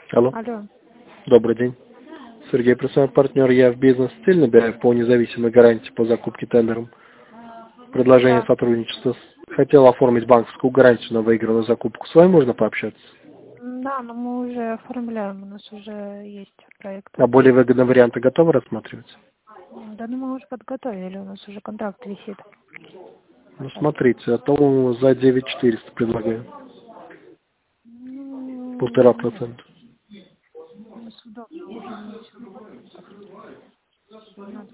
Алло. Алло. Добрый день. Сергей, профессиональный партнер, я в бизнес-стиль набираю по независимой гарантии по закупке тендером. Предложение Да. сотрудничества. Хотел оформить банковскую гарантию на выигранную закупку. С вами можно пообщаться? Да, но мы уже оформляем, у нас уже есть проект. А более выгодные варианты готовы рассматривать? Да, ну мы уже подготовили, у нас уже контракт висит. Ну, смотрите, а то за 9400 предлагаю. Ну, нет, 1,5%. у нас удобно, уже меньше процентов. Надо.